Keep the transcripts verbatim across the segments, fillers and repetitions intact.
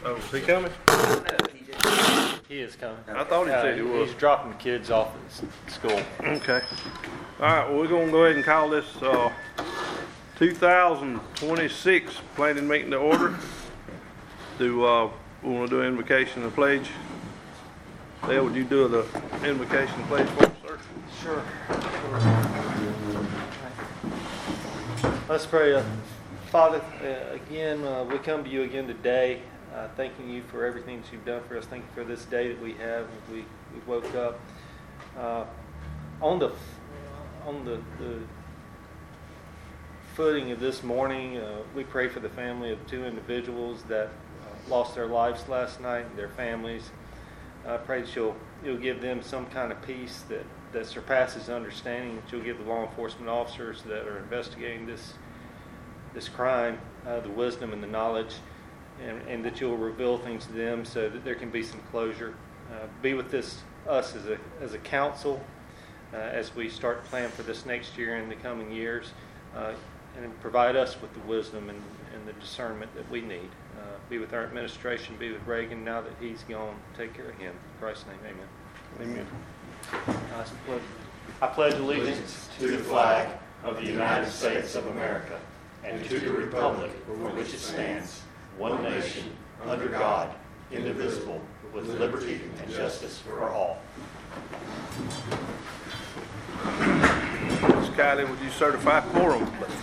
Oh, is he coming? No, he didn't. He is coming. I thought he Uh, said he was. He's dropping the kids off at s- school. Okay. All right, well, we're gonna go ahead and call this, uh, two thousand twenty-six planning meeting to order. Do, uh, we wanna do invocation and pledge? Dale, would you do the invocation and pledge for us, sir? Sure. Let's pray. Uh, Father, uh, again, uh, we come to you again today, uh, thanking you for everything that you've done for us. Thank you for this day that we have. We, we woke up uh, on the on the, the footing of this morning. Uh, we pray for the family of two individuals that uh, lost their lives last night, and their families. I pray that you'll you'll give them some kind of peace that, that surpasses understanding. That you'll give the law enforcement officers that are investigating this this crime uh, the wisdom and the knowledge, and, and that you'll reveal things to them so that there can be some closure. Uh, be with this us as a as a council uh, as we start to plan for this next year and the coming years, uh, and provide us with the wisdom and, and the discernment that we need. Uh, be with our administration, be with Reagan now that he's gone. Take care of him. In Christ's name, amen. Amen. I pledge, I pledge allegiance to the flag of the United States of America and to the republic for which it stands, one nation, under God, indivisible, with liberty and justice for all. Miz Kylie, would you certify quorum?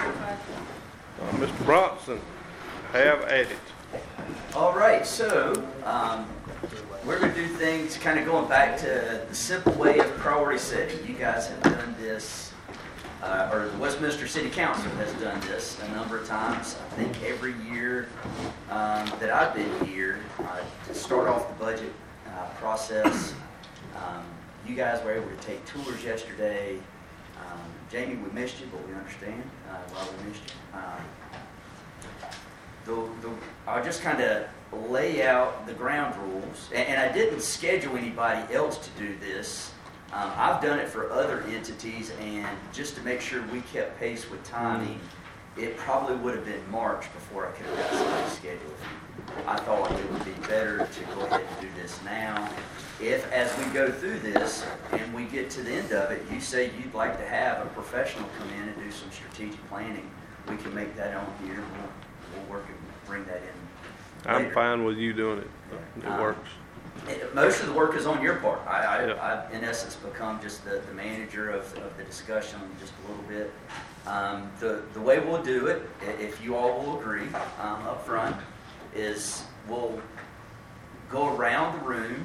Uh, Mister Bronson, have at it. All right, so um, we're going to do things kind of going back to the simple way of priority setting. You guys have done this, uh, or the Westminster City Council has done this a number of times. I think every year um, that I've been here, uh, to start off the budget uh, process, um, you guys were able to take tours yesterday. Um, Jamie, we missed you, but we understand uh, why we missed you. Um, The, the, I'll just kind of lay out the ground rules, and, and I didn't schedule anybody else to do this. Um, I've done it for other entities, and just to make sure we kept pace with timing, it probably would have been March before I could have got somebody scheduled. I thought it would be better to go ahead and do this now. If, as we go through this and we get to the end of it, you say you'd like to have a professional come in and do some strategic planning, we can make that on here. We'll, We'll work and bring that in later. I'm fine with you doing it. It Um, works. It- Most of the work is on your part. I, I, Yep. I've, in essence, become just the, the manager of, of the discussion just a little bit. Um, the, the way we'll do it, i- if you all will agree um, up front, is we'll go around the room,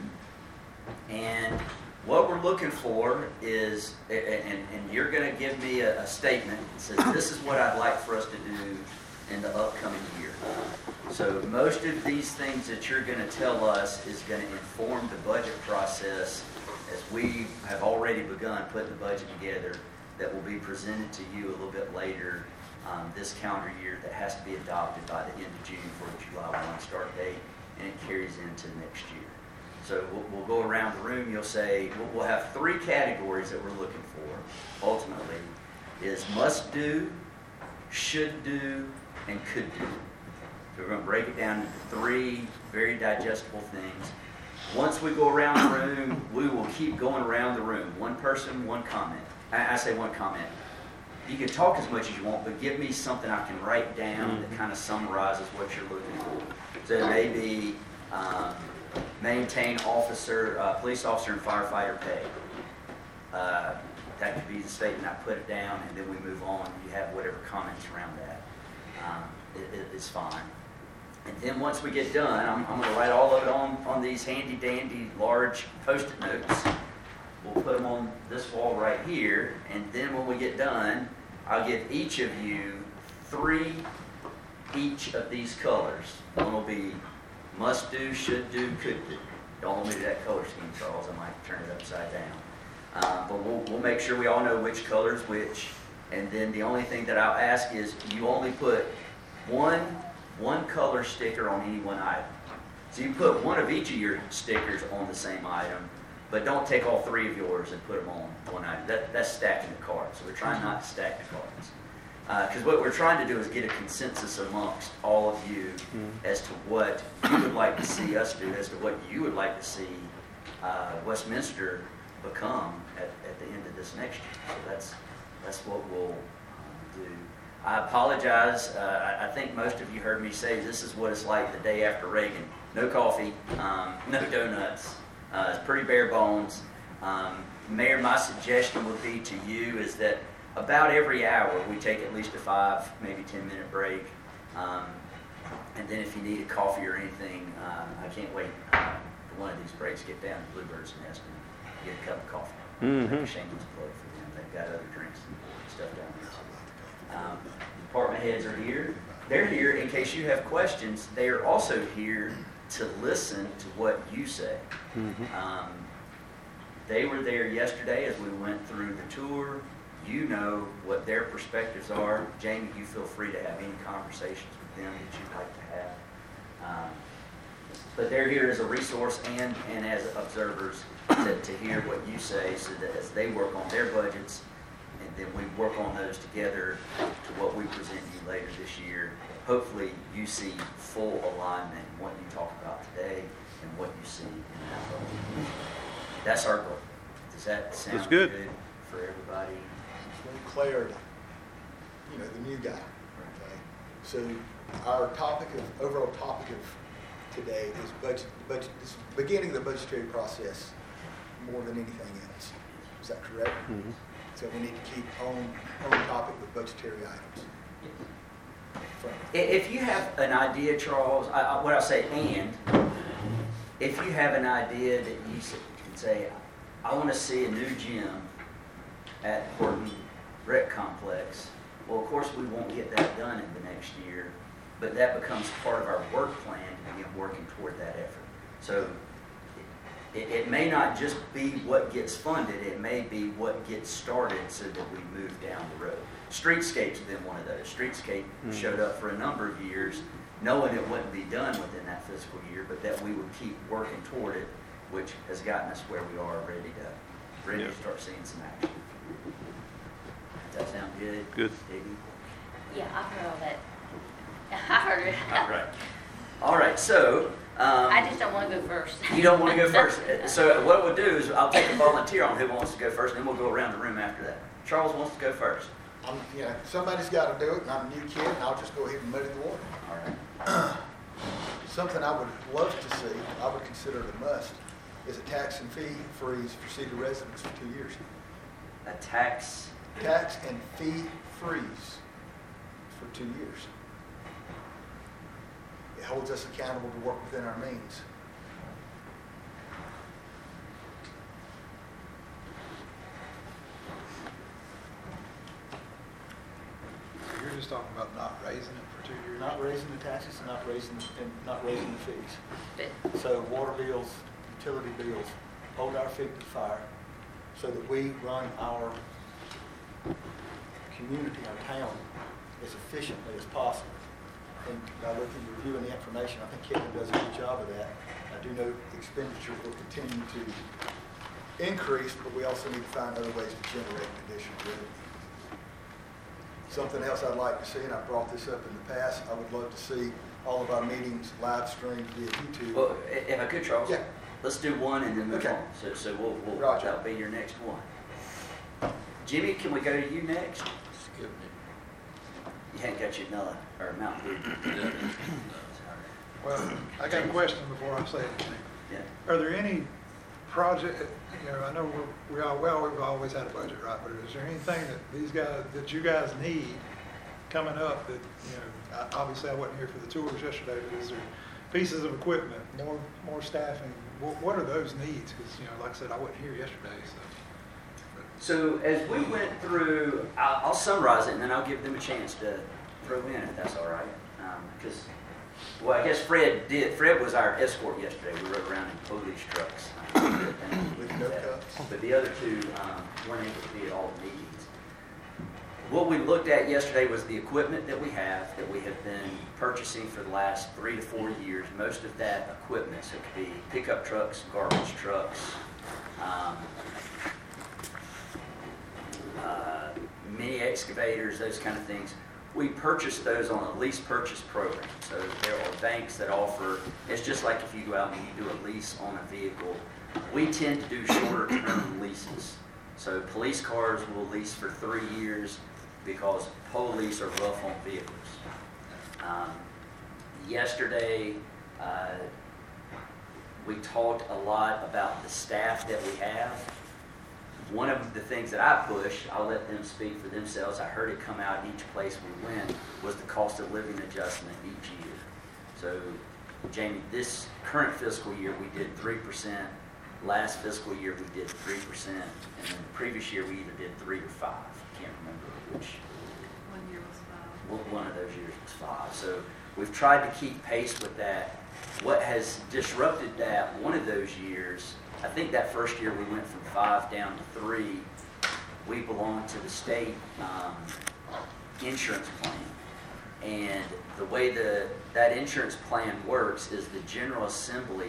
and what we're looking for is, a- a- and, and you're going to give me a, a statement that says, this is what I'd like for us to do in the upcoming year. So most of these things that you're going to tell us is going to inform the budget process as we have already begun putting the budget together that will be presented to you a little bit later um, this calendar year that has to be adopted by the end of June for the July first start date, and it carries into next year. So we'll, we'll go around the room. You'll say, we'll, we'll have three categories that we're looking for, ultimately, is must do, should do, and could do. So we're going to break it down into three very digestible things. Once we go around the room, we will keep going around the room. One person, one comment. I, I say one comment. You can talk as much as you want, but give me something I can write down that kind of summarizes what you're looking for. So it may be um, maintain officer, uh, police officer and firefighter pay. Uh, that could be the statement. I put it down, and then we move on. You have whatever comments around that. Um, it, it, it's fine. And then once we get done, I'm, I'm going to write all of it on, on these handy dandy large post-it notes. We'll put them on this wall right here, and then when we get done, I'll give each of you three each of these colors. One will be must do, should do, could do. Don't hold me to that color scheme, Charles. I might turn it upside down. Uh, but we'll, we'll make sure we all know which color is which. And then the only thing that I'll ask is you only put one one color sticker on any one item. So you put one of each of your stickers on the same item, but don't take all three of yours and put them on one item. That, that's stacking the cards. So we're trying not to stack the cards. Because what we're trying to do is get a consensus amongst all of you as to what you would like to see us do, as to what you would like to see uh, Westminster become at, at the end of this next year. So that's that's what we'll um, do. I apologize. Uh, I, I think most of you heard me say this is what it's like the day after Reagan. No coffee, um, no donuts. Uh, it's pretty bare bones. Um, Mayor, my suggestion would be to you is that about every hour we take at least a five, maybe ten minute break. Um, and then if you need a coffee or anything, um, I can't wait uh, for one of these breaks. Get down to Bluebird's Nest and get a cup of coffee. Mm-hmm. Make a shameless plug for them. They've got other drinks and stuff down there too. Um, department heads are here. They're here in case you have questions. They are also here to listen to what you say. Mm-hmm. Um, they were there yesterday as we went through the tour. You know what their perspectives are. Jamie, you feel free to have any conversations with them that you'd like to have. Um, but they're here as a resource and, and as observers to, to hear what you say so that as they work on their budgets, and then we work on those together to what we present you later this year. Hopefully you see full alignment in what you talk about today and what you see in that budget. That's our goal. Does that sound That's good. good for everybody? Clarity, you know, the new guy. Okay, so our topic of overall topic of today is budget. Budget. This is beginning the budgetary process more than anything else. Is that correct? Mm-hmm. So we need to keep on on topic with budgetary items. From- If you have an idea, Charles, I, I, what I say, and if you have an idea that you s- can say, I want to see a new gym at Horton Rec Complex. Well, of course, we won't get that done in the next year, but that becomes part of our work plan to begin working toward that effort. So it, it may not just be what gets funded, it may be what gets started so that we move down the road. Streetscape's been one of those. Streetscape Mm-hmm. showed up for a number of years, knowing it wouldn't be done within that fiscal year, but that we would keep working toward it, which has gotten us where we are, ready to, ready Yeah. to start seeing some action. Does that sound good? Good. Iggy? Yeah, I've heard all that. I heard it. All right. All right, so. Um, I just don't want to go first. You don't want to go first. So what we'll do is I'll take a volunteer on who wants to go first, and then we'll go around the room after that. Charles wants to go first. I'm, you know, somebody's got to do it, and I'm a new kid, and I'll just go ahead and muddy the water. All right. Something I would love to see, I would consider it a must, is a tax and fee freeze for Cedar residents for two years. A tax. Tax and fee freeze for two years. It holds us accountable to work within our means. You're just talking about not raising it for two years? Not raising the taxes, and not raising, and not raising the fees. But So water bills, utility bills, hold our feet to the fire so that we run our community, our town, as efficiently as possible. And by looking, reviewing the information, I think Kevin does a good job of that. I do know expenditures will continue to increase, but we also need to find other ways to generate additional revenue. Something else I'd like to see, and I brought this up in the past, I would love to see all of our meetings live streamed via YouTube. Well, i- if I could, Charles. Yeah. Let's do one and then move Okay. on. So, so we'll, we'll Roger. that'll be your next one. Jimmy, can we go to you next? Skip You hadn't got your Nella or Mountain Dew. me. Well, I got a question before I say anything. Yeah. Are there any project, you know, I know we're, we all, well, we've always had a budget, right? But is there anything that these guys, that you guys need coming up that, you know, I- obviously I wasn't here for the tours yesterday, but is there pieces of equipment, more, more staffing? What, what are those needs? Because, you know, like I said, I wasn't here yesterday, so. So as we went through, I'll, I'll summarize it and then I'll give them a chance to throw in if that's all right. Because, well, I guess Fred did. Fred was our escort yesterday. We rode around in police trucks. um, With no cups. But the other two um, weren't able to be at all the meetings. What we looked at yesterday was the equipment that we have, that we have been purchasing for the last three to four years. Most of that equipment, so it could be pickup trucks, garbage trucks, um, uh, mini excavators, those kind of things, we purchase those on a lease purchase program. So there are banks that offer, it's just like if you go out and you do a lease on a vehicle. We tend to do shorter term leases. So police cars will lease for three years because police are rough on vehicles. Um, yesterday, uh, we talked a lot about the staff that we have. One of the things that I push, I'll let them speak for themselves, I heard it come out each place we went, was the cost of living adjustment each year. So, Jamie, this current fiscal year, we did three percent. Last fiscal year, we did three percent. And then the previous year, we either did three or five. I can't remember which. One year was five. Well, one of those years was five. So we've tried to keep pace with that. What has disrupted that one of those years, I think that first year we went from five down to three. We belong to the state um, insurance plan. And the way the that insurance plan works is the General Assembly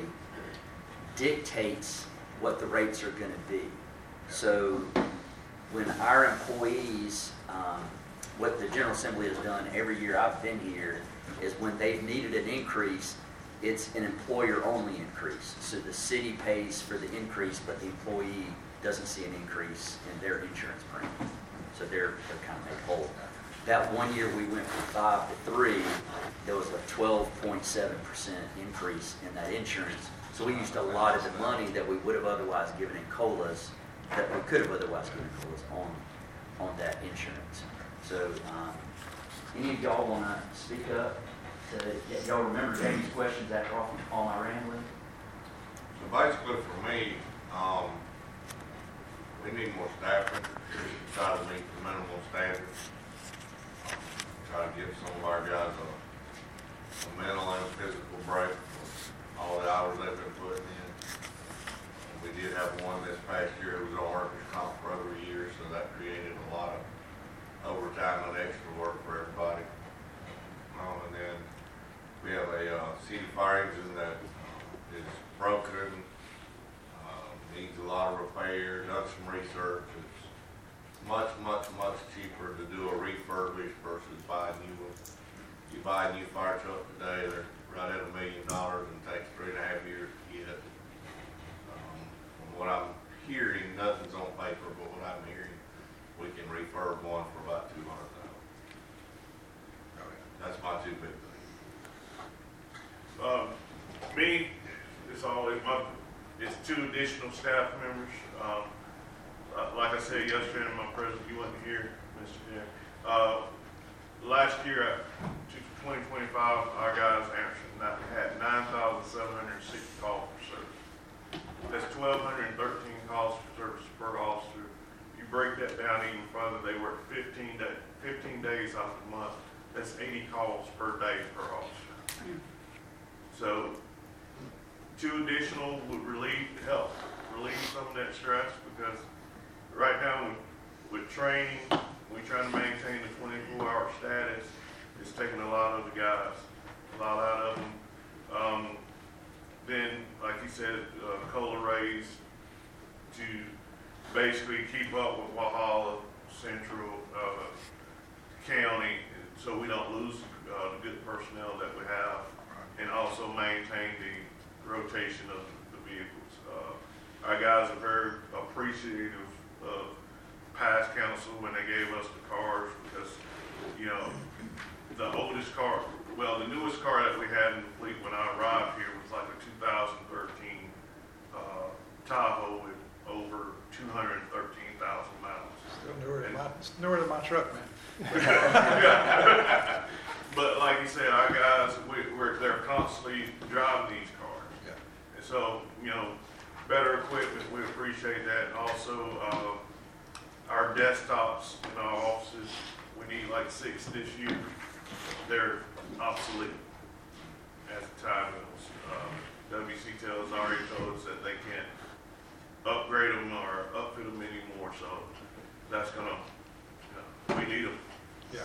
dictates what the rates are going to be. So when our employees, um, what the General Assembly has done every year I've been here is when they've needed an increase, it's an employer-only increase. So the city pays for the increase, but the employee doesn't see an increase in their insurance premium. So they're, they're kind of made whole. That one year we went from five to three, there was a twelve point seven percent increase in that insurance. So we used a lot of the money that we would have otherwise given in COLAs, that we could have otherwise given in COLAs on, on that insurance. So um, any of y'all want to speak up? To, y'all remember Jamie's questions after all, all my rambling? So basically for me, um, we need more staffing, try to meet the minimum standards. Try to give some of our guys a, a mental and a physical break for all the hours they've been putting in. We did have one this past year, it was on workers' comp for over a year, so that created a lot of overtime and extra work for everybody. Um, and then we have a uh, city fire engine that uh, is broken, uh, needs a lot of repair, done some research. It's much, much, much cheaper to do a refurbish versus buy a new one. You buy a new fire truck today, they're right at a million dollars and takes three and a half years to get. Um, from what I'm hearing, nothing's on paper, but what I'm hearing, we can refurb one for about two hundred thousand. That's my two big things. Um, me, it's always my, it's two additional staff members. Um, uh, like I said yesterday in my present, you wasn't here, Mister Jim. Uh, last year, twenty twenty-five, our guys answered, not, had nine thousand seven hundred sixty calls for service. That's twelve thirteen calls for service per officer. You break that down even further, they work fifteen, day, fifteen days out of the month. That's eighty calls per day per officer. So two additional would relieve, help relieve some of that stress, because right now with, with training, we trying to maintain the twenty-four hour status. It's taking a lot of the guys, a lot out of them. Um, then, like you said, uh, COLA raise to basically keep up with Walhalla, Central, uh, County, so we don't lose uh, the good personnel that we have, and also maintain the rotation of the vehicles. Uh, our guys are very appreciative of past council when they gave us the cars, because, you know, the oldest car, well, the newest car that we had in the fleet when I arrived here was like a two thousand thirteen uh, Tahoe with over two hundred thirteen thousand miles. Still newer than my, newer than my truck, man. But like you said, our guys, we, we're, they're constantly driving these cars. Yeah. And so, you know, better equipment, we appreciate that. And also, uh, our desktops in our offices, we need like six this year. They're obsolete at the time. It was, um, W C T L has already told us that they can't upgrade them or upfit them anymore. So that's gonna, you know, we need them. Yeah.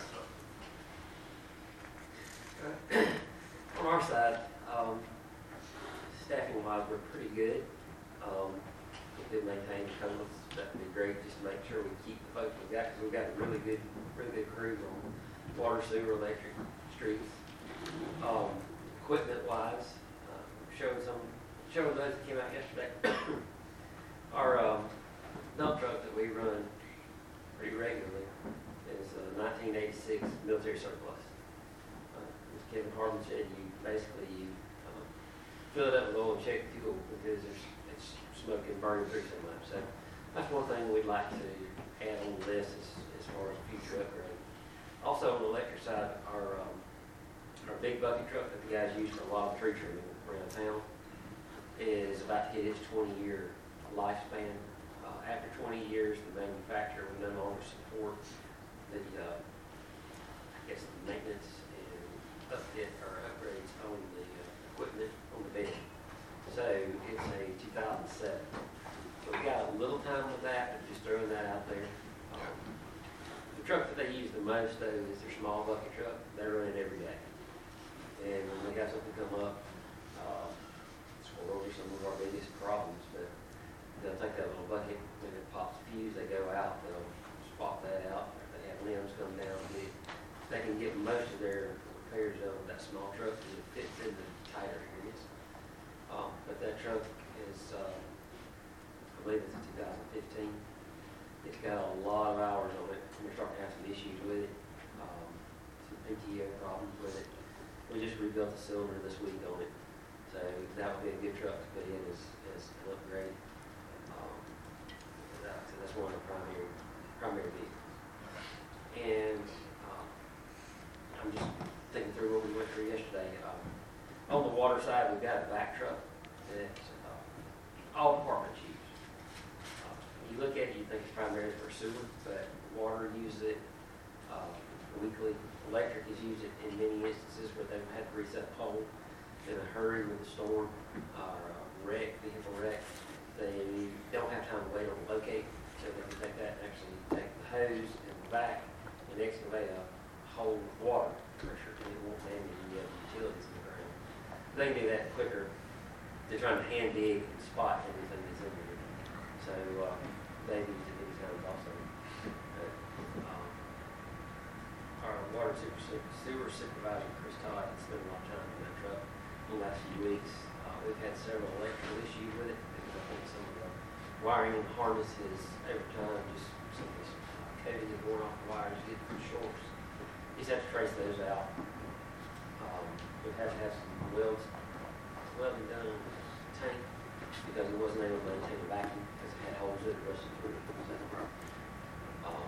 On our side, um, staffing wise, we're pretty good. Um, if they maintain the codes, that'd be great, just to make sure we keep the folks we've got, because we've got a really good, really good crew on water, sewer, electric, streets. Um, equipment wise, uh, showing some, showing those that came out yesterday. Our, um, dump truck that we run pretty regularly is a nineteen eighty-six military surplus. Uh, As Kevin Harmon said, you basically, you, um, fill it up with oil and check the fuel because there's, it's smoking, burning through so much. So that's one thing we'd like to add on the list as, as far as future upgrade. Also on the electric side, our, um, our big bucket truck that the guys use for a lot of tree trimming around town is about to hit its twenty-year lifespan. Uh, after twenty years, the manufacturer will no longer support the, uh, I guess, the maintenance and upfit or upgrades on the uh, equipment on the bed. So it's a two thousand seven. So we got a little time with that, but just throwing that out there. Um, the truck that they use the most, though, is their small bucket truck. They run it every day. And when they got something come up, uh, it's over some of our biggest problems, but they'll take that little bucket, when it pops a fuse, they go out, they'll spot that out. If they have limbs come down, they, they can get most of their repairs done with that small truck because it fits in the tighter areas. Um, but that truck is, uh, I believe it's a two thousand fifteen. It's got a lot of hours on it. We're starting to have some issues with it, um, some P T O problems with it. We just rebuilt the cylinder this week on it. So that would be a good truck to put in as, as an upgrade. Um, that, so that's one of the primary, primary vehicles. And um, I'm just thinking through what we went through yesterday. Um, on the water side, we've got a vac truck that uh, all departments use. Uh, you look at it, you think it's primarily for sewer, but water uses it uh, weekly. Electric has used it in many instances where they've had to reset a pole in a hurry with a storm or a wreck, vehicle wreck. They don't have time to wait on the locate, so they can take that and actually take the hose and the vac and excavate a hole with water pressure, and it won't damage any other utilities in the ground. They can do that quicker. They're trying to hand dig and spot everything that's in there. So uh, they've used it many times also. But, um, our water super, sewer supervisor, Chris Todd, has spent a lot of time on that truck in the last few weeks. Uh, we've had several electrical issues with it because I think some of the wiring and harnesses over time, just some of this uh, coating is going off the wires, getting too short. You just have to trace those out. Um, we've had to have some welds, welding done on the tank because it wasn't able to maintain a vacuum because it had holes that rusted through it. Um,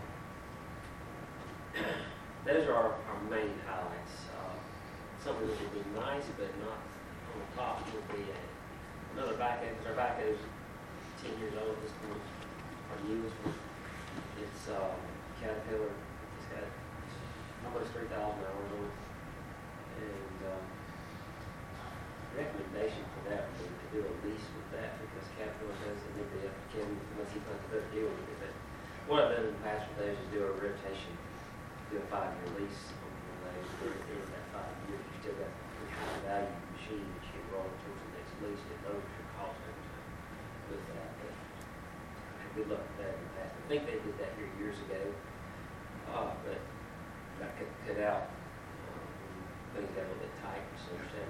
Those are our, our main highlights. Uh, something that would be nice, but not on the top, would be a, another backhoe, because our backhoe is ten years old at this point, our newest one. It's uh, Caterpillar. It's got almost three thousand hours on it. And um, recommendation for that would be to do a lease with that, because Caterpillar doesn't need to have Kevin unless he finds a better deal with it. But what I've done in the past with those is do a rotation. Do a five-year lease on one of those. At the end of that five years, you still got a high value machine that you can roll towards the next lease. It lowers your cost over time with that. But good luck with that in the past. I think they did that here years ago, uh, but got cut, cut out. Um, things got a little bit tight for some reason.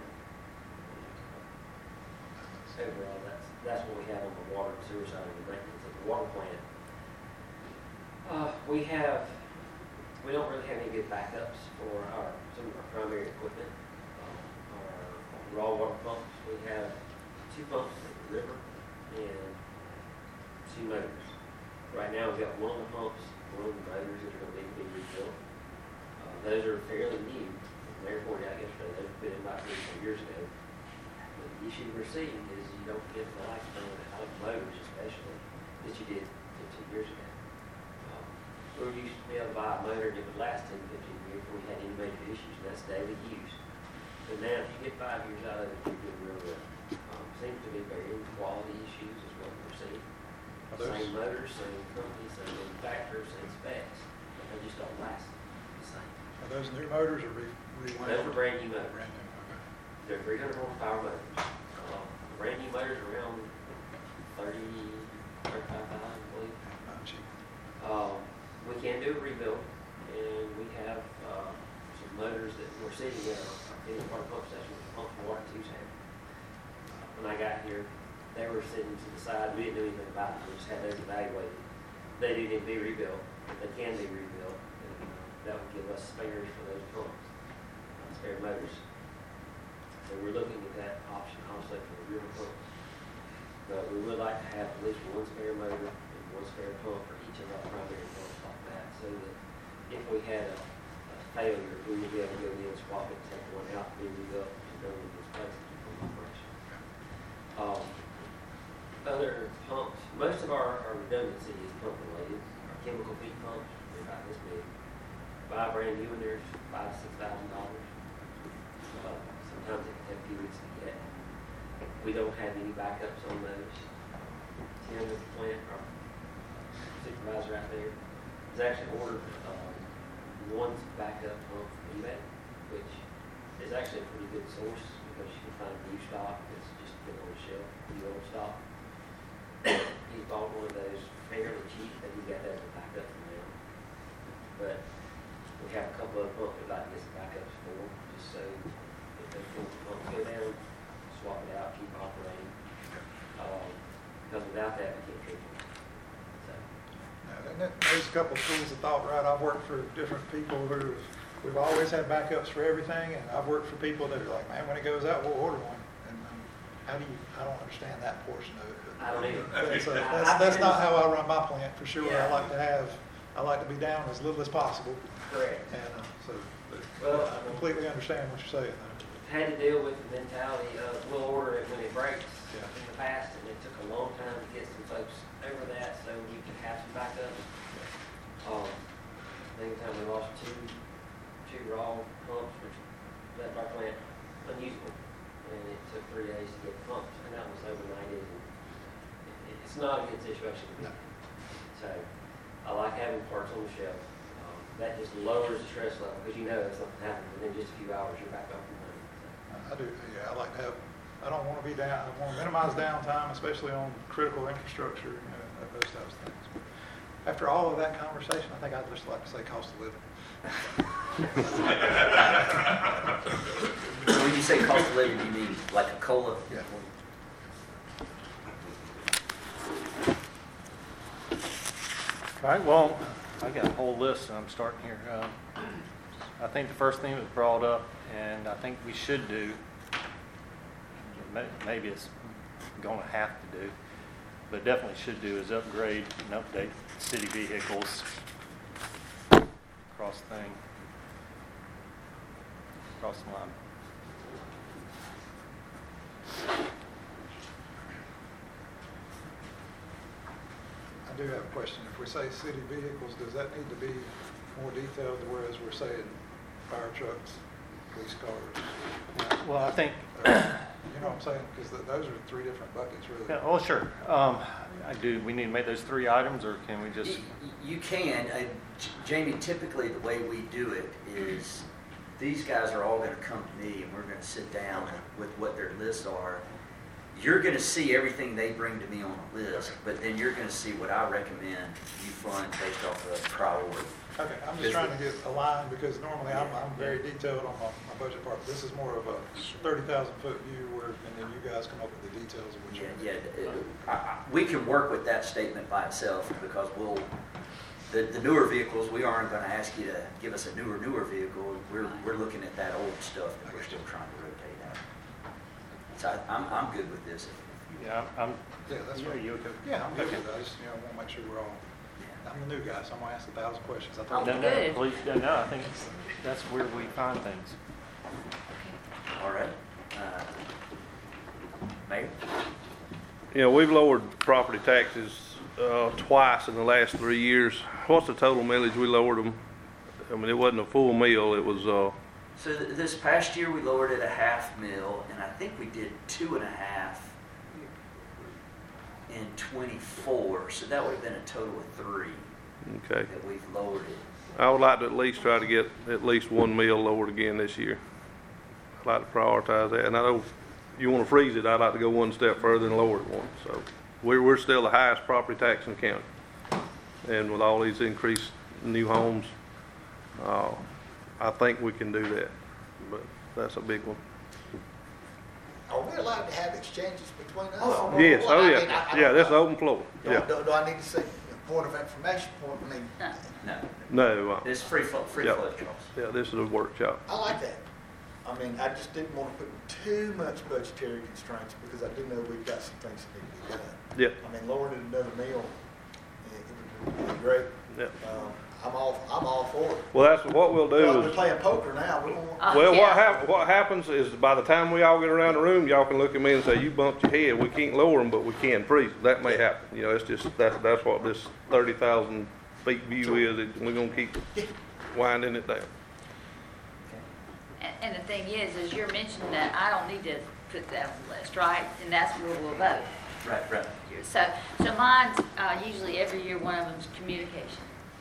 Overall, that's that's what we have on the water and sewer side of the maintenance of the water plant. Uh, we have. We don't really have any good backups for our some of our primary equipment. Um, our raw water pumps, we have two pumps at the river and two motors. Right now we've got one of the pumps, one of the motors that are going to need to be rebuilt. Uh, those are fairly new. They reported out yesterday. Those were put in about three, four years ago. But the issue we're seeing is you don't get the lifespan out of motors, especially, that you did fifteen years ago. We used to be able to buy a motor and it would last ten, fifteen years before we had any major issues, and that's daily use. But now, if you get five years out of it, you're doing real well. Um, seems to be varying quality issues is what we're seeing. Same motors, same company, same manufacturer, same specs, but they just don't last the same. Are those new motors or re? re- Those are brand new motors. Brand new, okay. They're three hundred horsepower motors. Uh, brand new motors around thirty, in the water pump station, pump water to Sam. When I got here, they were sitting to the side, we didn't know anything about them, we just had those evaluated. They do need to be rebuilt, if they can be rebuilt, and uh, that would give us spares for those pumps, uh, spare motors. So we're looking at that option also for the river pumps. But we would like to have at least one spare motor and one spare pump for each of our primary pumps like that, so that if we had a, a failure, we would be able to go in and swap it, take one out, and be rebuilt, and go in this place to keep them operational. Um, other pumps, most of our, our redundancy is pump related. Our chemical feed pumps, they're about this big. Buy a brand new one, there's five, six thousand dollars. Uh, sometimes it can take a few weeks to get. We don't have any backups on those. Tim at the plant, our supervisor out there, has actually ordered um, one backup pump from eBay, which is actually a pretty good source because you can find new stock that's just been on the shelf, new old stock. He bought one of those fairly cheap, and he got that as a backup from them. But we have a couple of pumps we'd like to get some backups for, just so if those pumps go down, swap it out, keep operating. Um, because without that, we can't treat them. So, Now, and that- there's a couple of schools of thought, right? I've worked for different people who, we've always had backups for everything, and I've worked for people that are like, man, when it goes out, we'll order one. And um, how do you, I don't understand that portion of it. but- I don't either. That's, uh, I- that's, I've that's been- not how I run my plant, for sure. I Yeah. like to have, I like to be down as little as possible, Correct. and, uh, so, but Well, I completely understand what you're saying, though. had to deal with the mentality of we'll order it when it breaks Yeah. in the past, and it took a long time to get some folks over that so we could have some backup. Um, anytime we lost two, two raw pumps, which left our plant unusable, and it took three days to get pumps, and that was overnighted. And it, it's not a good situation to be in. So I like having parts on the shelf. Um, that just lowers the stress level because you know if something happens, and in just a few hours you're back up and running. I do, yeah, I like to have, I don't want to be down, I want to minimize downtime, especially on critical infrastructure, you know, those types of things. After all of that conversation, I think I'd just like to say cost of living. When you say cost of living, you mean like a COLA? Yeah. All right, well, I got a whole list, and I'm starting here. Uh, I think the first thing that was brought up, and I think we should do, may- maybe it's going to have to do, but definitely should do, is upgrade and update city vehicles across the thing, across the line. I do have a question. If we say city vehicles, does that need to be more detailed, whereas we're saying fire trucks, police cars? Well, I think, You know what I'm saying? Because those are three different buckets, really. yeah, oh, sure. Um, I do, we need to make those three items, or can we just? Y- y- You can. Uh, J- Jamie, typically the way we do it is these guys are all going to come to me and we're going to sit down with what their lists are. You're going to see everything they bring to me on a list, but then you're going to see what I recommend you fund based off of priority. Okay, I'm just trying to get aligned because normally I'm, I'm very detailed on my, my budget part. This is more of a thirty thousand foot view where, and then you guys come up with the details of what Yeah, you're yeah. it- I- I- We can work with that statement by itself because we'll, the, the newer vehicles, we aren't going to ask you to give us a newer, newer vehicle. We're, we're looking at that old stuff that we're still trying to rotate out. So I- I'm, I'm good with this. Yeah, I'm, Yeah, that's you- right. you okay? Yeah, I'm good Okay. with that. I just, you know, want to make sure we're all, I'm the new guy, so I'm going to ask a thousand questions. I Oh, thought, No, no, good. please, no, no, I think that's where we find things. All right. Uh, Mayor? Yeah, we've lowered property taxes uh, twice in the last three years. What's the total millage we lowered them? I mean, it wasn't a full meal, it was, uh, So th- this past year, we lowered it a half mil, and I think we did two and a half in twenty-four, so that would have been a total of three okay. that we've lowered it. I would like to at least try to get at least one meal lowered again this year. I'd like to prioritize that, and I know if you want to freeze it, I'd like to go one step further and lower it one. So we're, we're still the highest property tax in the county. And with all these increased new homes, uh, I think we can do that. But that's a big one. Are we allowed to have exchanges between us? Oh, oh, Yes, Well, oh, I yeah, mean, I- I yeah, don't that's an know. open floor, Do, yeah. do, do I need to say a point of information, point, I mean, No. No, No, uh, it's free flow, free Yep. flow, Charles. yeah, this is a workshop. I like that. I mean, I just didn't want to put too much budgetary constraints because I do know we've got some things that need to be done. Yeah, I mean, lowering it another meal, it it would be great. yeah. Um, I'm all, I'm all for it. Well, that's what we'll Well, do we're is, playing poker now, we don't want. Oh, well, yeah. what hap, what happens is by the time we all get around the room, y'all can look at me and say, you bumped your head. We can't lower them, but we can freeze them. That may happen. You know, it's just, that's, that's what this thirty thousand feet view is. It- We're gonna keep winding it down. And, and the thing is, as you're mentioning that, I don't need to put that on the list, right? And that's where we'll vote. Right, right. So, so mine's, uh, usually every year, one of them's communication.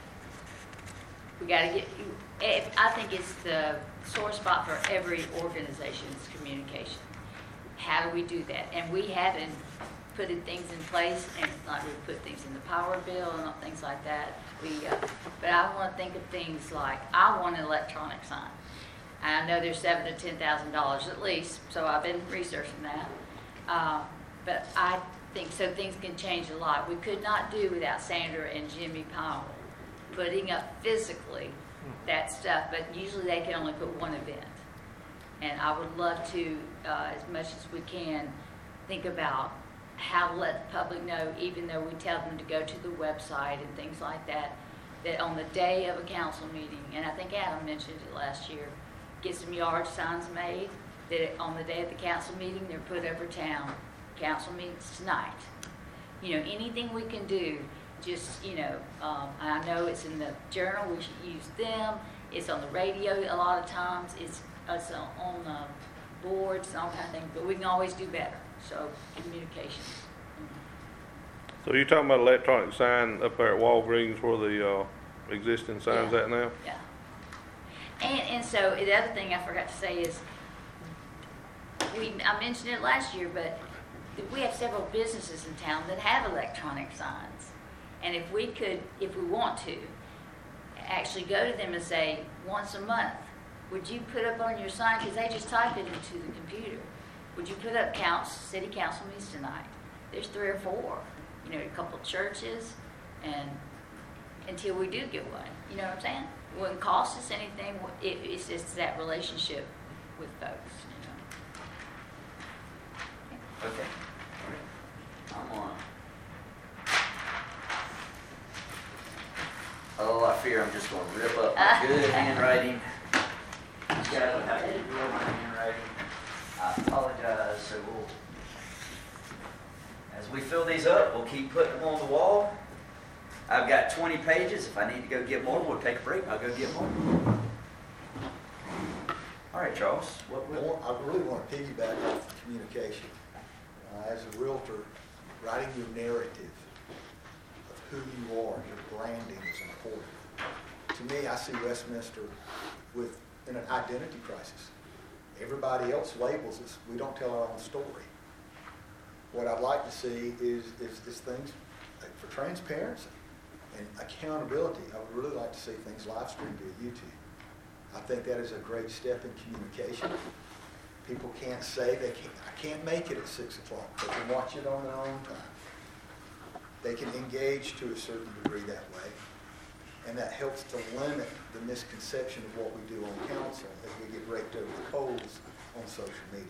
We gotta get, if, I think it's the sore spot for every organization's communication. How do we do that? And we haven't put in things in place, and like we put things in the power bill and things like that. We, uh, but I wanna think of things like, I want an electronic sign. I know there's seven to ten thousand dollars at least, so I've been researching that. Uh, but I think, so things can change a lot. We could not do without Sandra and Jimmy Powell putting up physically that stuff, but usually they can only put one event. And I would love to, uh, as much as we can, think about how to let the public know, even though we tell them to go to the website and things like that, that on the day of a council meeting, and I think Adam mentioned it last year, get some yard signs made, that on the day of the council meeting, they're put over town. Council meetings tonight. You know, anything we can do, just, you know, um, I know it's in the journal, we should use them. It's on the radio a lot of times. It's, it's on, on the boards and all kind of things, but we can always do better. So communication. So you're talking about electronic sign up there at Walgreens where the, uh, existing signs Yeah. at now? Yeah. And, and so the other thing I forgot to say is, we, I mentioned it last year, but we have several businesses in town that have electronic signs. And if we could, if we want to, actually go to them and say, once a month, would you put up on your sign, because they just type it into the computer, would you put up counts, city council meetings tonight? There's three or four, you know, a couple of churches, and until we do get one, you know what I'm saying? It wouldn't cost us anything, it, it's just that relationship with folks, you know. Okay. I'm on. Oh, I fear I'm just gonna rip up my good handwriting. You guys will have to ignore my handwriting. I apologize, so we'll, as we fill these up, we'll keep putting them on the wall. I've got twenty pages. If I need to go get more, we'll take a break. I'll go get more. All right, Charles. What, I what, want- I really want to piggyback off the communication. Uh, As a realtor, writing your narrative of who you are, your branding is important. To me, I see Westminster with, in an identity crisis. Everybody else labels us, we don't tell our own story. What I'd like to see is, is, is things like for transparency and accountability. I would really like to see things live streamed via YouTube. I think that is a great step in communication. People can't say they can't, I can't make it at six o'clock. They can watch it on their own time. They can engage to a certain degree that way. And that helps to limit the misconception of what we do on council as we get raked over the coals on social media.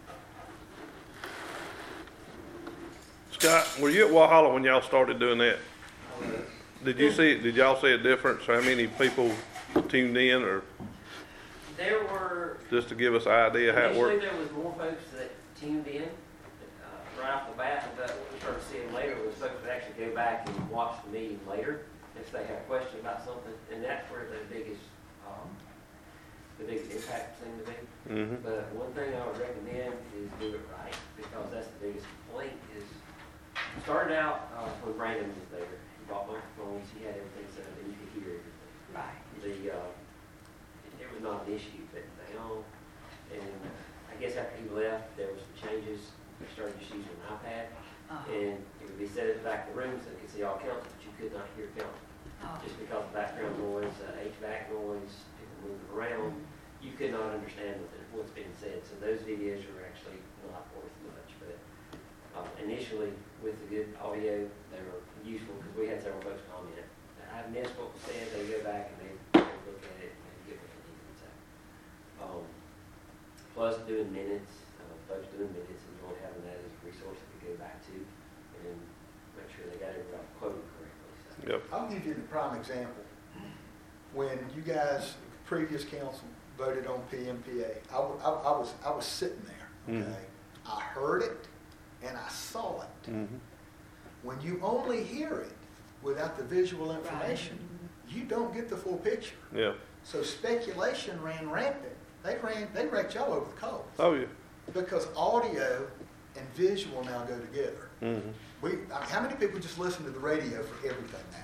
Scott, were you at Walhalla when y'all started doing that? Did you see, did y'all see a difference? How many people tuned in, or There were, just to give us an idea how it initially worked? there was more folks that tuned in, uh, right off the bat, but what we started seeing later was folks that actually go back and watch the meeting later if they had a question about something, and that's where the biggest, um, the biggest impact seemed to be. Mm-hmm. But one thing I would recommend is do it right, because that's the biggest complaint is, started out, uh, when Brandon was there, he bought microphones, he had everything set up, and you could hear everything. Right. The, uh, it was not an issue that they owned, and I guess after he left, there were some changes, they started just using an iPad, Uh-huh. and it would be set at the back of the room so they could see all council, but you could not hear council. Oh. Just because of background noise, uh, H V A C noise, people moving around, you could not understand what the- what's being said. So those videos are actually not worth much. But um, initially, with the good audio, they were useful because we had several folks comment. I missed what was said. They go back and they, they look at it and they get what they need. So, um, plus doing minutes, uh, folks doing minutes and really having that as a resource to go back to and make sure they got everything quoted correctly. So. Yep. I'll give you the prime example. When you guys, previous council, voted on P M P A, I, wa- I, I was, I was sitting there, okay? Mhm. I heard it and I saw it. Mm-hmm. When you only hear it without the visual information, you don't get the full picture. Yeah. So speculation ran rampant. They ran, they wrecked y'all over the coals. Oh, yeah. Because audio and visual now go together. Mm-hmm. We, I mean, how many people just listen to the radio for everything now?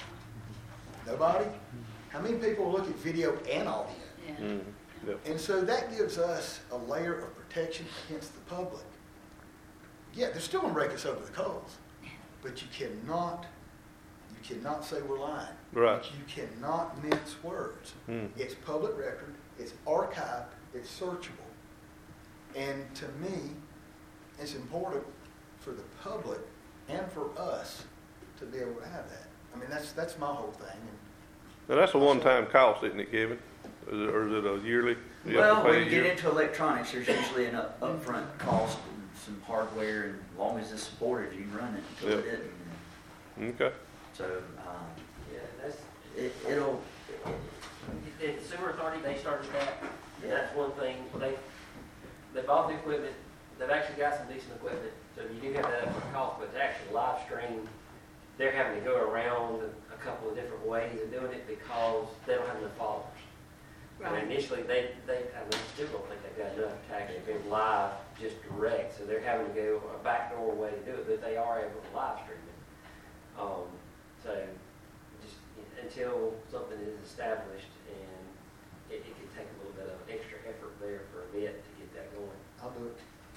Nobody? How many people look at video and audio? Yeah. Mm-hmm. Yep. And so that gives us a layer of protection against the public. Yeah, they're still gonna rake us over the coals, but you cannot, you cannot say we're lying. Right. You cannot mince words. Mm. It's public record, it's archived, it's searchable. And to me, it's important for the public and for us to be able to have that. I mean, that's, that's my whole thing. And Now, that's a one-time cost, isn't it, Kevin? Is it, or is it a yearly? You have to Well, pay when a you year? get into electronics, there's usually an up- upfront cost and some hardware, and as long as it's supported, you can run it until it Yep. isn't. Okay. So, um, Yeah, that's, it, it'll, the Consumer Authority, they started that, and that's one thing, they, they bought the equipment, they've actually got some decent equipment, so you do have that upfront cost, but to actually live stream, they're having to go around a, a couple of different ways of doing it because they don't have enough followers. And Right. initially, they, they, I mean, still don't think they've got enough to actually go live, just direct, so they're having to go a backdoor way to do it, but they are able to live stream it. Um, so, just until something is established, and it, it can take a little bit of extra effort there for a bit to get that going. I'll do it.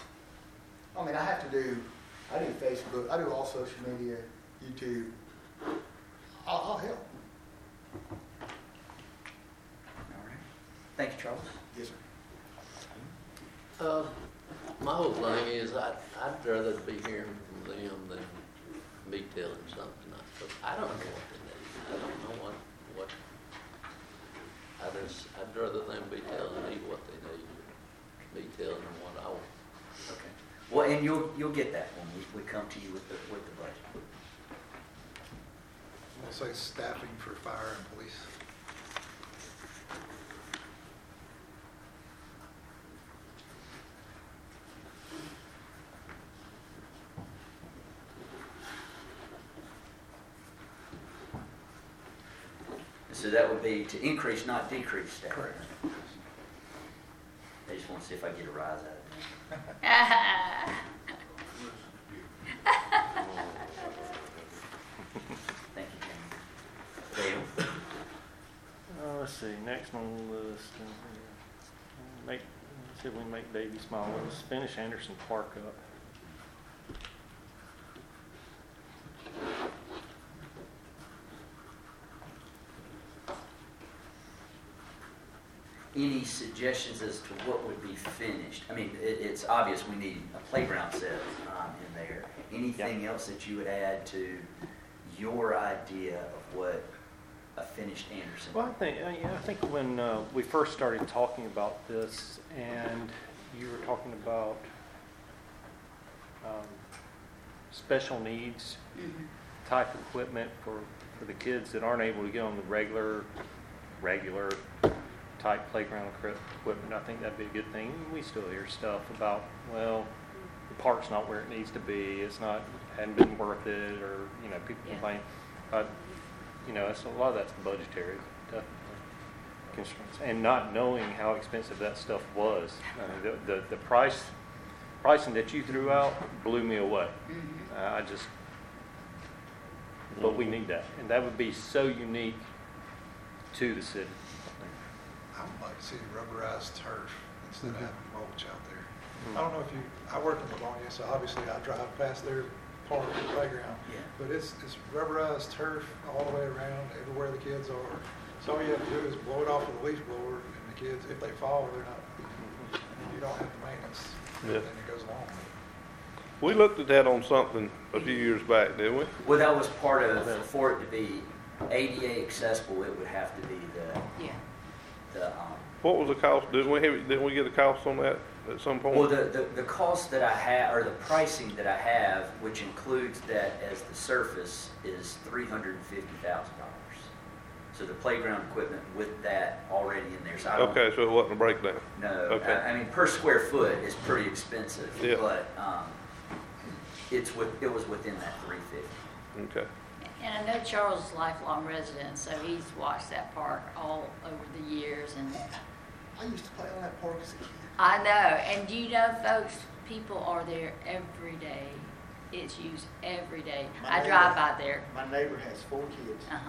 I mean, I have to do, I do Facebook, I do all social media, YouTube. I'll, I'll help. all right. Thank you, Charles. Yes, sir. Uh, my whole thing is I'd, I'd rather be hearing from them than me telling something. But I don't know what they need. I don't know what, what, I just, I'd rather them be telling me what they need, than me telling them what I want. Okay. Well, and you'll, you'll get that when we, we come to you with the, with the budget. I'll say staffing for fire and police. So that would be to increase, not decrease staff. Correct. I just want to see if I get a rise out of it. Thank you, Jamie. Dale? Uh, let's see, next on the list, uh, make, let's see if we can make Davey smile. Let's finish Anderson Park up. Any suggestions as to what would be finished? I mean, it, it's obvious we need a playground set um, in there. Anything else that you would add to your idea of what a finished Anderson? Well, I think, uh, yeah, I think when uh, we first started talking about this, and you were talking about um, special needs type equipment for, for the kids that aren't able to get on the regular, regular type playground equip- equipment, I think that'd be a good thing. We still hear stuff about, well, the park's not where it needs to be, it's not, hadn't been worth it, or, you know, people Yeah. complain. But, you know, it's, a lot of that's budgetary uh, constraints, and not knowing how expensive that stuff was. I mean, the, the, the price, pricing that you threw out blew me away. Uh, I just, but we need that, and that would be so unique to the city. I would like to see rubberized turf instead of having mulch out there. I don't know if you, I work in Bologna, so obviously I drive past their park and playground. Yeah. But it's, it's rubberized turf all the way around, everywhere the kids are. So all you have to do is blow it off with a leaf blower, and the kids, if they fall, they're not, and if you don't have the maintenance, Yeah. then it goes along. We looked at that on something a few years back, didn't we? Well, that was part of, for it to be A D A accessible, it would have to be the, Yeah. the, um, What was the cost? Didn't we have, didn't we get a cost on that at some point? well, the, the, the cost that I have, or the pricing that I have, which includes that as the surface, is three hundred and fifty thousand dollars. So the playground equipment with that already in there, so I don't. Okay, so it wasn't a breakdown. No, Okay. I, I mean, per square foot is pretty expensive, Yeah. but, um, it's with, it was within that three fifty. Okay. And I know Charles is a lifelong resident, so he's watched that park all over the years, and I used to play on that park as a kid. I know, and you know, folks, people are there every day. It's used every day. My I drive neighbor- by there. My neighbor has four kids, Uh-huh.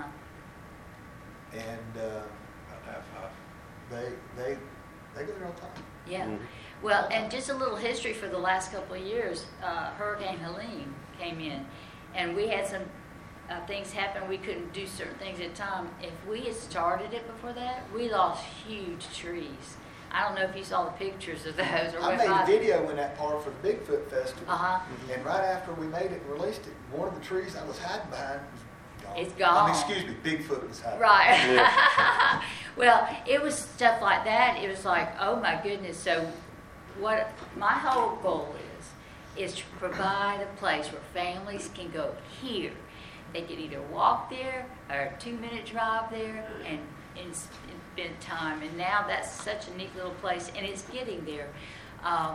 and uh, About half off. they, they, they go there all the time. Yeah. Mhm. Well, and just a little history for the last couple of years, uh, Hurricane Helene came in, and we had some uh, things happen. We couldn't do certain things at a time. If we had started it before that, we lost huge trees. I don't know if you saw the pictures of those or I what. made a video in that park for the Bigfoot Festival. Uh-huh. And right after we made it and released it, one of the trees I was hiding behind was gone. It's I gone. mean, excuse me, Bigfoot was hiding. Right. Well, it was stuff like that. It was like, oh my goodness. So what my whole goal is, is to provide a place where families can go here. They can either walk there or a two-minute drive there and, and spend time. And now that's such a neat little place, and it's getting there. Um,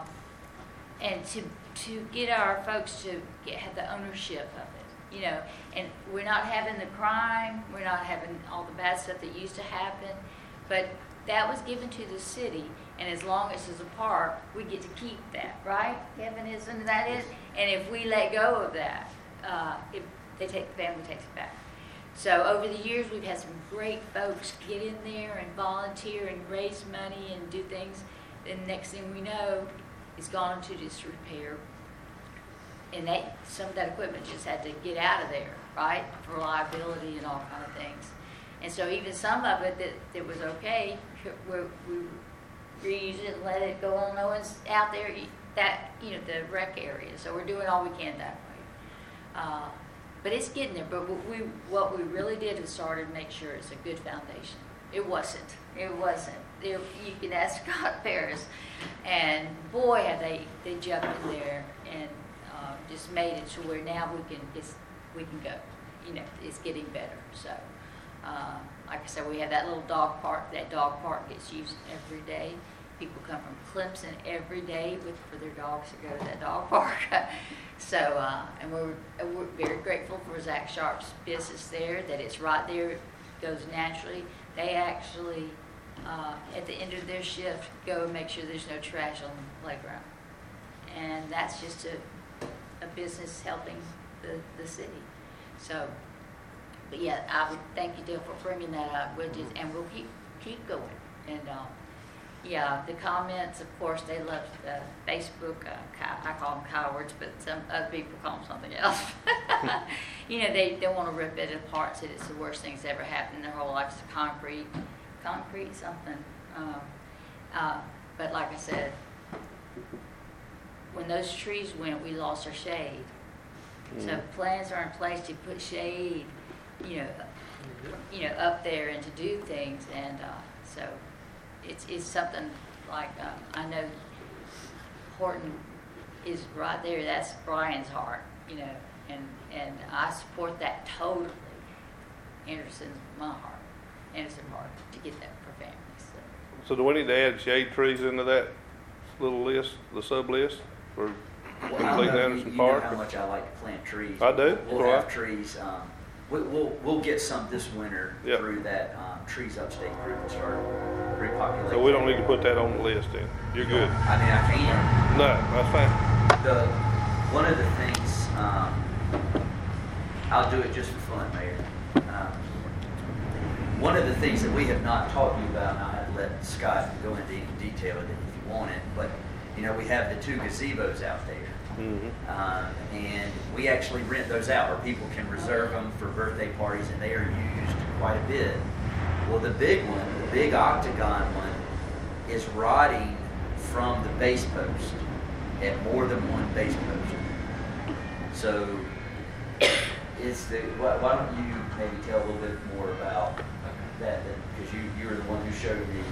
and to to get our folks to get have the ownership of it, you know. And we're not having the crime, we're not having all the bad stuff that used to happen, but that was given to the city, and as long as it's a park, we get to keep that, right? Kevin, isn't that it? And if we let go of that, uh, if they take the family takes it back. So over the years, we've had some great folks get in there and volunteer and raise money and do things. And next thing we know, it's gone into this repair. And they, some of that equipment just had to get out of there, right? For liability and all kind of things. And so even some of it that, that was okay, we we reuse it and let it go on. No one's out there, that, you know, the rec area. So we're doing all we can that way. Uh, But it's getting there. But what we what we really did is started to make sure it's a good foundation. It wasn't. It wasn't. There, you can ask Scott Paris, and boy, have they they jumped in there and uh, just made it to where now we can it's, we can go. You know, it's getting better. So, uh, like I said, we have that little dog park. That dog park gets used every day. People come from Clemson every day with for their dogs to go to that dog park. So, uh, and we're, we're very grateful for Zach Sharp's business there, that it's right there, it goes naturally. They actually, uh, at the end of their shift, go and make sure there's no trash on the playground. And that's just a, a business helping the, the city. So, but yeah, I would thank you, Dale, for bringing that up. We'll just, and we'll keep, keep going. And, uh, yeah, the comments, of course, they love uh, Facebook. Uh, cow- I call them cowards, but some other people call them something else. You know, they, they want to rip it apart, say it's the worst thing that's ever happened in their whole life. It's concrete, concrete something. Um, uh, but like I said, when those trees went, we lost our shade. So Mm. plans are in place to put shade, you know, you know, up there and to do things, and uh, so. It's, it's something like, uh, I know Horton is right there, that's Brian's heart, you know, and, and I support that totally. Anderson's my heart, Anderson's heart, to get that for families. So. So do we need to add shade trees into that little list, the sub-list for Well, I complete don't know, you, Anderson you Park? know how much I like to plant trees. I do. We'll So have I- trees, um, we, we'll, we'll get some this winter Yep. through that, um, Trees Upstate group and start repopulating. So we don't need to put that on the list then? You're good? I mean, I can. No, that's fine. The, one of the things, um, I'll do it just for fun, Mayor. Um, one of the things that we have not talked to you about, and I'll have to let Scott go into any detail of it if you want it, but, you know, we have the two gazebos out there. Mm-hmm. Um, and we actually rent those out where people can reserve them for birthday parties, and they are used quite a bit. Well, the big one, the big octagon one, is rotting from the base post at more than one base post. So it's the, why, why don't you maybe tell a little bit more about that, because you, you were the one who showed me.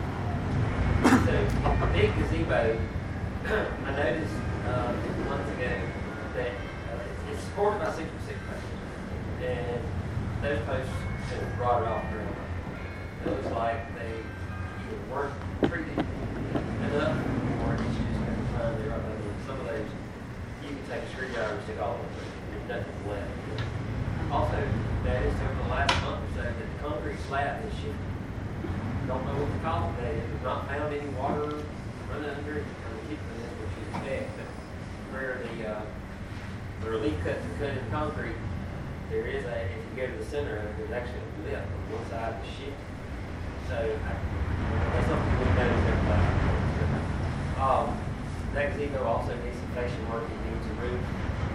So, the big gazebo, I noticed uh, months ago that uh, it's supported by sixty-six posts, and those posts have rotted off ground. It looks like they either weren't treated enough, or it's just every time they're up. I mean, some of those, you can take a screwdriver and stick all of them, there's nothing left. Also, noticed over the last month or so that the concrete slab is shifting. Don't know what the cause of that is. We've not found any water running under it. I mean, keeping this, which is bad, but where the, uh, the relief cuts are cut in concrete, there is a, if you go to the center of it, there's actually a lip on one side that's shifting. So, I, that's something we've noticed every time. Um, that gazebo also needs some fashion work. It needs a roof.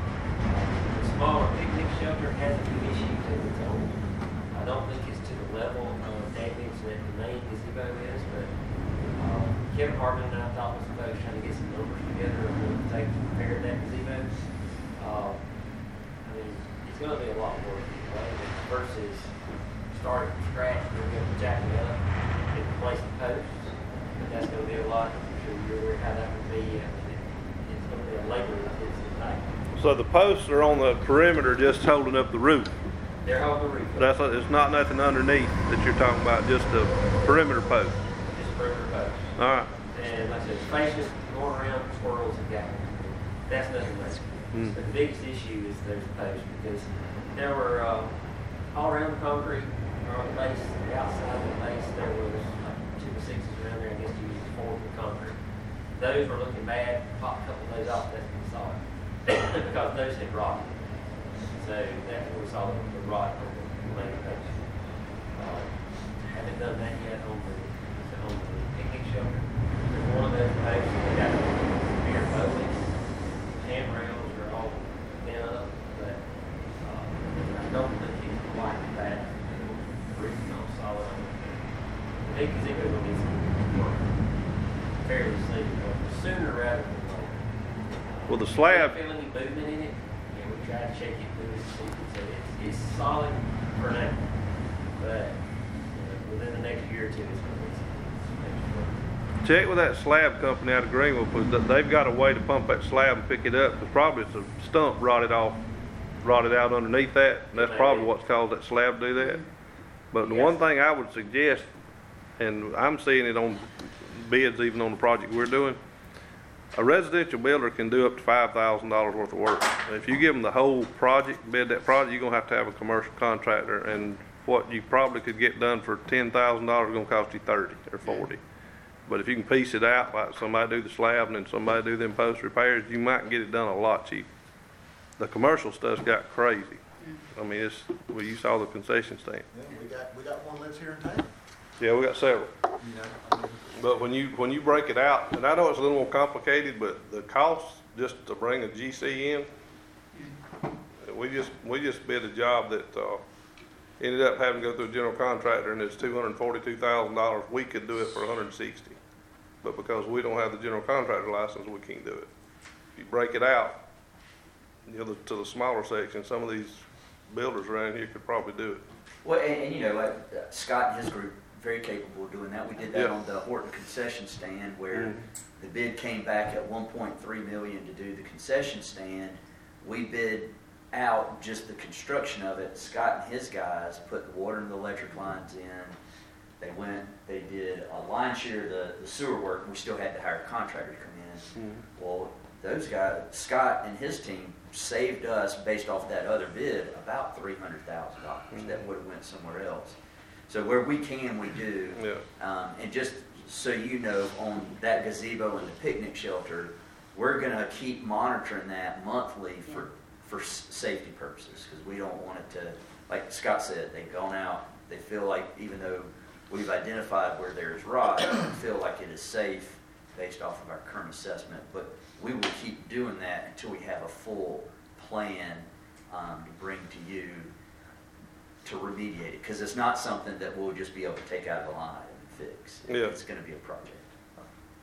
The smaller picnic shelter has a few issues of its own. I don't think it's to the level of damage that the main gazebo is, but uh, Kevin Hartman and I talked with some folks trying to get some numbers together of what it would take to repair that gazebo. Uh, I mean, it's going to be a lot of work right? versus starting from scratch and we're going to jack it up and replace the posts. But that's going to be a lot. I'm sure you're aware how that would be. I mean, it, it's going to be a labor-intensive thing. So the posts are on the perimeter just holding up the roof. They're holding the roof up. That's, it's not nothing underneath that you're talking about, just the perimeter post. Just perimeter posts. All right. And like I said, spacious, going around squirrels and gapping. That's nothing less. Mm. But the biggest issue is those posts because there were uh, all around the concrete, or on the base, the outside of the base, there was like two or sixes around there. I guess you used four for concrete. Those were looking bad. Pop a couple of those off, that's when we saw it because those had rotted. So that's when we saw the, the rot on the main post. Uh, haven't done that yet on the on the picnic shelter. There's one of those posts that got severe bowings. Handrails are all bent up, but uh, I don't think it's quite that. The roof is not solid on it. The big gazebo will need some work fairly soon, but sooner rather than later. Well, the slab, If you feel any movement in it, yeah, we try to check it, move it, see if it's, it's, it's solid for now, but uh, within the next year or two, it's going to be some extra work. check with that slab company out of Greenville, because they've got a way to pump that slab and pick it up. Because probably it's a stump rotted off, rotted out underneath that. And that's probably what's caused that slab to do that. But the one thing I would suggest, and I'm seeing it on bids even on the project we're doing, a residential builder can do up to five thousand dollars worth of work. If you give them the whole project, bid that project, you're going to have to have a commercial contractor. And what you probably could get done for ten thousand dollars is going to cost you thirty or forty. But if you can piece it out, like somebody do the slab and then somebody do them post repairs, you might get it done a lot cheaper. The commercial stuff's got crazy. I mean, it's, well, you saw the concession stand. Yeah, we got, we got one lives here in town, Yeah, we got several. you know, I mean, But when you, when you break it out, and I know it's a little more complicated, but the cost just to bring a G C in, we just, we just bid a job that, uh, ended up having to go through a general contractor, and it's two hundred forty-two thousand dollars. We could do it for one hundred sixty. But because we don't have the general contractor license, we can't do it. If you break it out, you know, the, to the smaller section, some of these builders around here could probably do it. Well, and, and you know, like uh, Scott and his group, very capable of doing that. We did that Yeah. on the Horton concession stand where Mhm. the bid came back at one point three million to do the concession stand. We bid out just the construction of it. Scott and his guys put the water and the electric lines in. They went, they did a line share, the, the sewer work, and we still had to hire a contractor to come in. Mhm. Well, those guys, Scott and his team saved us, based off that other bid, about three hundred thousand dollars. Mhm. That would have went somewhere else. So where we can, we do. Yeah. Um, and just so you know, on that gazebo and the picnic shelter, we're gonna keep monitoring that monthly for, for s- safety purposes, because we don't want it to, like Scott said, they've gone out, they feel like, even though we've identified where there's rot, they feel like it is safe based off of our current assessment, but we will keep doing that until we have a full plan, um, to bring to you to remediate it, because it's not something that we'll just be able to take out of the line and fix. Yeah. It's gonna be a project.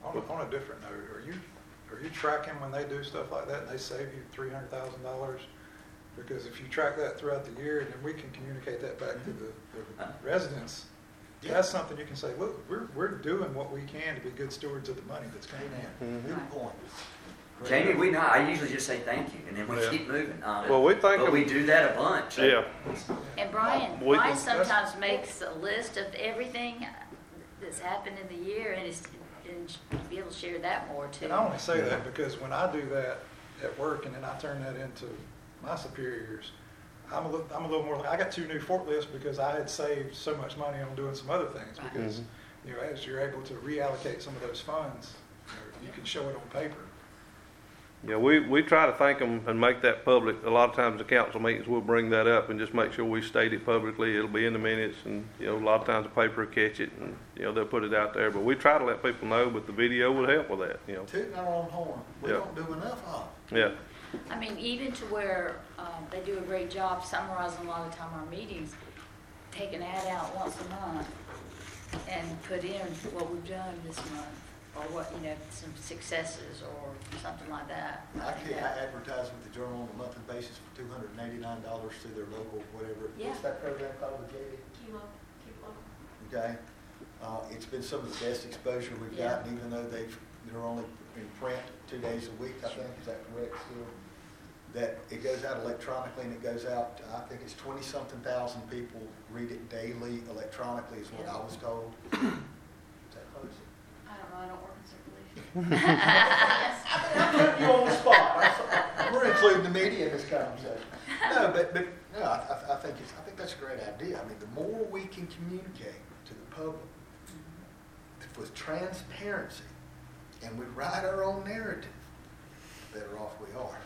On, a- on a different note, are you, are you tracking when they do stuff like that and they save you three hundred thousand dollars? Because if you track that throughout the year, then we can communicate that back to the, the residents. That's something you can say, look, we're, we're doing what we can to be good stewards of the money that's coming in. Amen. Good point. Jamie, we not, I usually just say thank you, and then we Yeah. keep moving. Um, Well, we think But of- we do that a bunch. Yeah, And Brian, We Brian can- that's- sometimes makes a list of everything that's happened in the year, and it's, and to be able to share that more too. And I only say that because when I do that at work and then I turn that into my superiors, I'm a little, I'm a little more, I got two new forklifts because I had saved so much money on doing some other things. Right. Because, you know, as you're able to reallocate some of those funds, you know, you can show it on paper. yeah, we, we try to thank them and make that public. A lot of times the council meetings, we'll bring that up and just make sure we state it publicly. It'll be in the minutes and, you know, a lot of times the paper will catch it and, you know, they'll put it out there. But we try to let people know, but the video would help with that, you know. Tooting our own horn, we Yeah. don't do enough of. Yeah, I mean, even to where um, they do a great job summarizing a lot of the time our meetings, take an ad out once a month and put in what we've done this month, or what, you know, some successes or something like that. I think can, that- I advertise with the Journal on a monthly basis for two hundred and eighty-nine dollars through their local, whatever. Yeah. What's that program called with J D? Kilo, kilo. Okay? Uh, it's been some of the best exposure we've Yeah. gotten, even though they've, they're only in print two days a week, I think, is that correct still? That it goes out electronically and it goes out, I think it's twenty-something thousand people read it daily electronically is what I was told. Is that close? I don't know, I don't work in circulation. I'm putting you on the spot. I'm- We're including the media in this conversation. No, but, but, no, I, I- I think it's, I think that's a great idea. I mean, the more we can communicate to the public with transparency and we write our own narrative, the better off we are.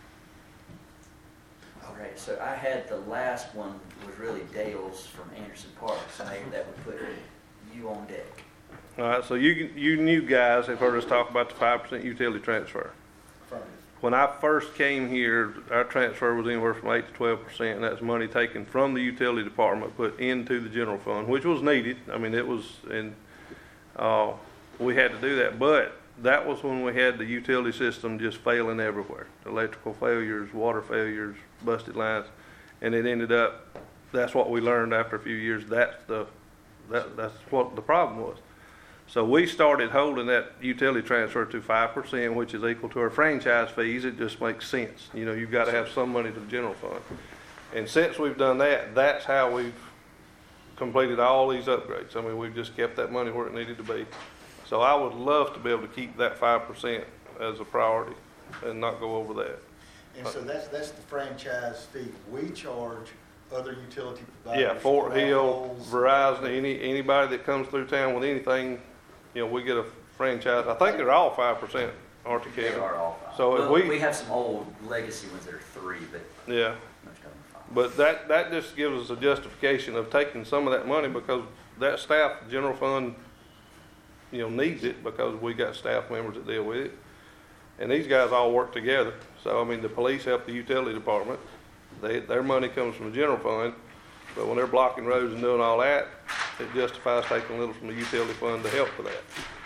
All right, so I had the last one was really Dale's from Anderson Park, so maybe that would put you on deck. all right, so you, you new guys have heard us talk about the five percent utility transfer. Affirmative. When I first came here, our transfer was anywhere from eight to twelve percent, and that's money taken from the utility department, put into the general fund, which was needed. I mean, it was, and, uh, we had to do that, but that was when we had the utility system just failing everywhere. Electrical failures, water failures, busted lines, and it ended up, that's what we learned after a few years, that's the, that, that's what the problem was. So we started holding that utility transfer to five percent, which is equal to our franchise fees. It just makes sense. You know, you've got to have some money to the general fund. And since we've done that, that's how we've completed all these upgrades. I mean, we've just kept that money where it needed to be. So I would love to be able to keep that five percent as a priority and not go over that. And so that's, that's the franchise fee. We charge other utility providers. Yeah, Fort Hill, Holes. Verizon, any, anybody that comes through town with anything, you know, we get a franchise. I think they're all five percent, aren't they, They Kevin? are all five. So if Well, we- we have some old legacy ones that are three, but Yeah. most of them are five. But that, that just gives us a justification of taking some of that money because that staff, general fund, you know, needs it because we got staff members that deal with it. And these guys all work together. So, I mean, the police help the utility department. They, their money comes from the general fund. But when they're blocking roads and doing all that, it justifies taking a little from the utility fund to help with that.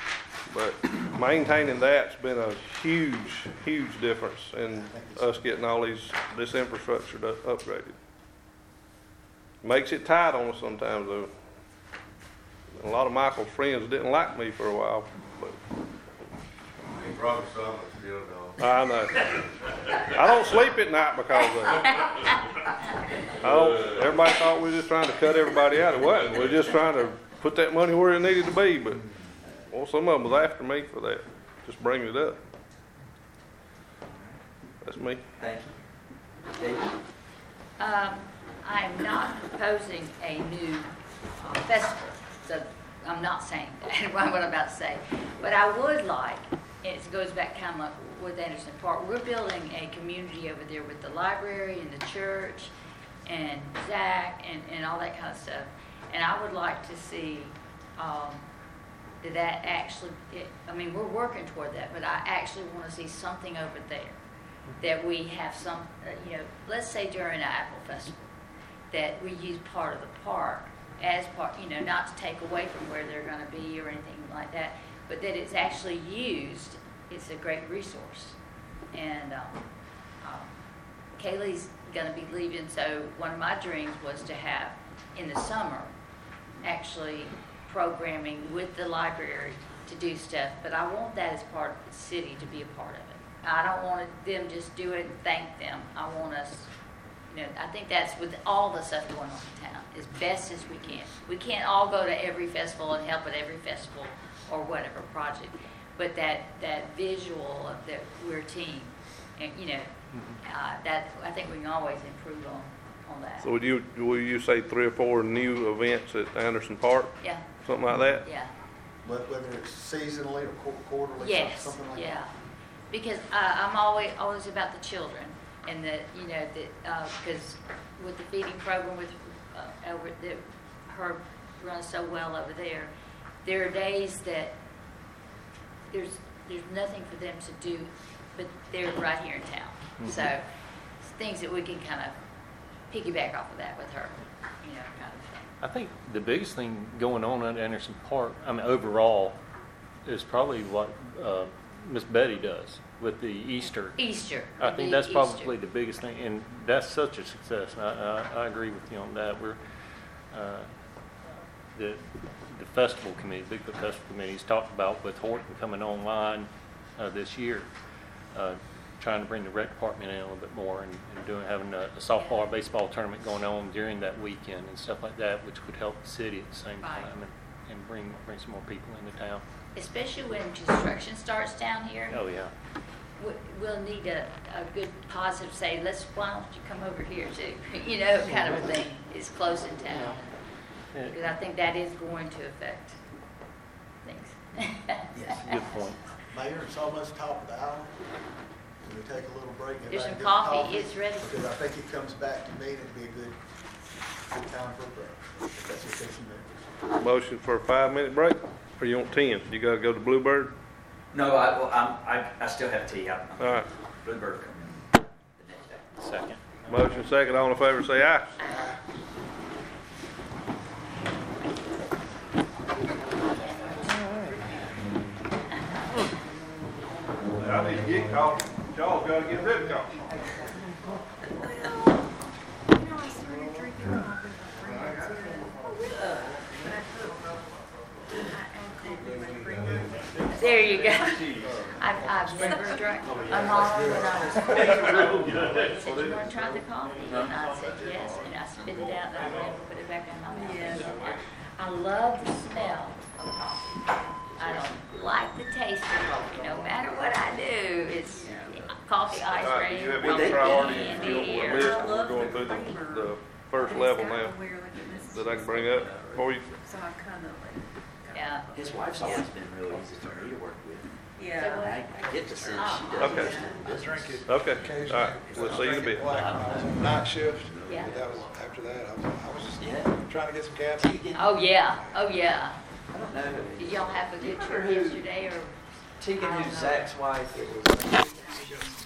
But maintaining that's been a huge, huge difference in us getting all these, this infrastructure to- upgraded. Makes it tight on us sometimes though. A lot of Michael's friends didn't like me for a while, but He probably some that still don't. I know. I don't sleep at night because of it. I don't, everybody thought we were just trying to cut everybody out. It wasn't. We're just trying to put that money where it needed to be, but, well, some of them was after me for that, just bringing it up. That's me. Thank you. David? Um, I am not proposing a new uh, festival, so I'm not saying that, what I'm about to say. But I would like, and it goes back kind of like with Anderson Park, we're building a community over there with the library and the church and Zach and, and all that kind of stuff. And I would like to see um, that that actually, it, I mean, we're working toward that, but I actually want to see something over there that we have some, uh, you know, let's say during an Apple Festival, that we use part of the park as part, you know, not to take away from where they're going to be or anything like that, but that it's actually used, it's a great resource. And um, um, Kaylee's gonna be leaving, so one of my dreams was to have, in the summer, actually programming with the library to do stuff, but I want that as part of the city to be a part of it. I don't want them just do it and thank them. I want us, you know, I think that's with all the stuff going on in town, as best as we can. We can't all go to every festival and help at every festival or whatever project, but that, that visual of that we're a team, and, you know, uh, that, I think we can always improve on, on that. So would you, will you say three or four new events at Anderson Park, Yeah, something like that? yeah. Wh- Whether it's seasonally or qu- quarterly, Yes, something like that? yeah. Because uh, I'm always, always about the children and the, you know, that, because with the feeding program with, uh, over, the, her runs so well over there, there are days that there's, there's nothing for them to do, but they're right here in town. Mm-hmm. So, it's things that we can kind of piggyback off of that with her, you know, kind of thing. I think the biggest thing going on at Anderson Park, I mean, overall, is probably what uh, Miss Betty does with the Easter. Easter. I the think that's Easter. probably the biggest thing, and that's such a success. And I, I, I agree with you on that. We're uh, the the festival committee, Bigfoot Festival Committee, has talked about with Horton coming online uh, this year, uh, trying to bring the rec department in a little bit more, and, and doing having a, a softball or baseball tournament going on during that weekend and stuff like that, which would help the city at the same Right. time and, and bring bring some more people into town. Especially when construction starts down here. Oh yeah. we- we'll need a, a good positive say, let's, why don't you come over here too? You know, kind of a thing. It's close in town. Yeah. Because I think that is going to affect things. Yes. Good point. Mayor, it's almost top of the hour. Can we take a little break? and There's everybody some get coffee. It's ready. Because I think it comes back to me, and it'd be a good, good time for a break. If that's what they can do. Motion for a five-minute break, or you want ten? You gotta go to Bluebird? No, I, well, I'm, I, I still have tea. I'm, All right. Bluebird coming the next day. Second. Motion second, all in favor, say aye. I need to get coffee. Y'all gotta get rid of coffee. There you go. I've, I've never drank, my mom, when I was four years old, said, you want to try the coffee? And I said, yes, and I spit it out, and I never put it back in my mouth. I love the smell of coffee. I don't like the taste of coffee, no matter what I do. It's coffee, ice All right, do cream, you have coffee, any priorities candy, on the or- list? We're going through the, the first level now that I can bring up for you. So I kind of like, Yeah. His wife's always been real easy for me to work with. yeah. I, I get the sense she does. Okay. I drink it Okay, occasionally. all right, we'll see you in a bit. Like, I was on night shift, Yeah. but that was, after that, I was, I was just Yeah. trying to get some caffeine. Tegan, Oh, yeah, oh, yeah. I don't know. Did y'all have a good trip yesterday, or? Tegan, I don't who's know. Zach's wife, it was.